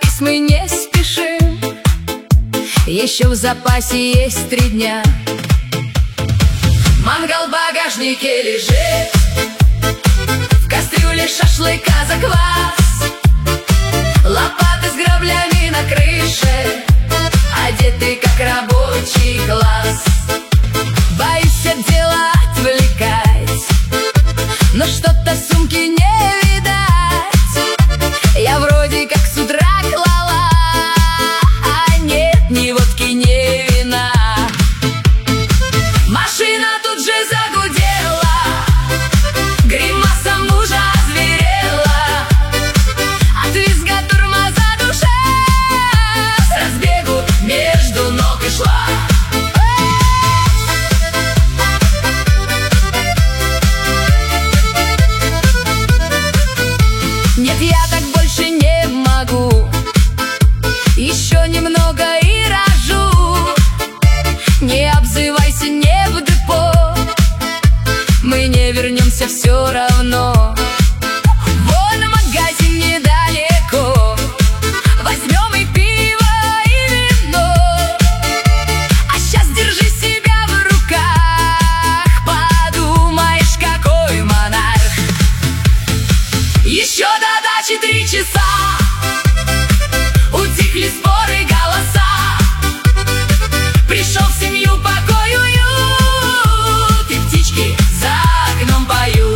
рейс мы не спешим, еще в запасе есть 3 дня. Мангал в багажнике лежит, в кастрюле шашлыка заквас, лопаты с граблями на крыше, одеты как рабочий класс. Боюсь от дела отвлекать, но что-то сумки не видать. Я вроде как с утра клала, а нет ни водки, ни вина. Машина тут же загудела, гримаса мужа озверела, от визга тормоза душа с разбегу между ног и шла. Нет, я так больше не могу, еще немного и рожу. Не обзывайся, не в депо, мы не вернемся все равно. Вон магазин недалеко, возьмем и пиво, и вино. А щас держи себя в руках, подумаешь, какой монарх. Еще до дачи 3 часа, утихли споры, голоса. Пришел в семью покой, уют, и птички за окном поют.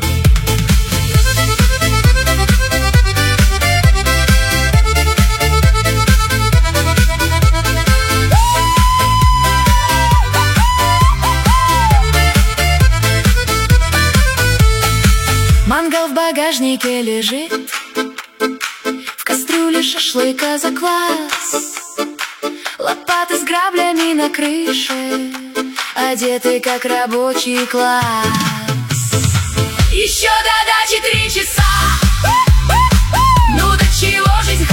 Мангал в багажнике лежит, в кастрюле шашлыка заквас, лопаты с граблями на крыше, одеты как рабочий класс. Еще до дачи 3 часа, ну до чего жизнь